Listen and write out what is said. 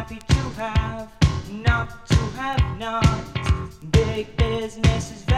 happy to have, not to have not. Big business is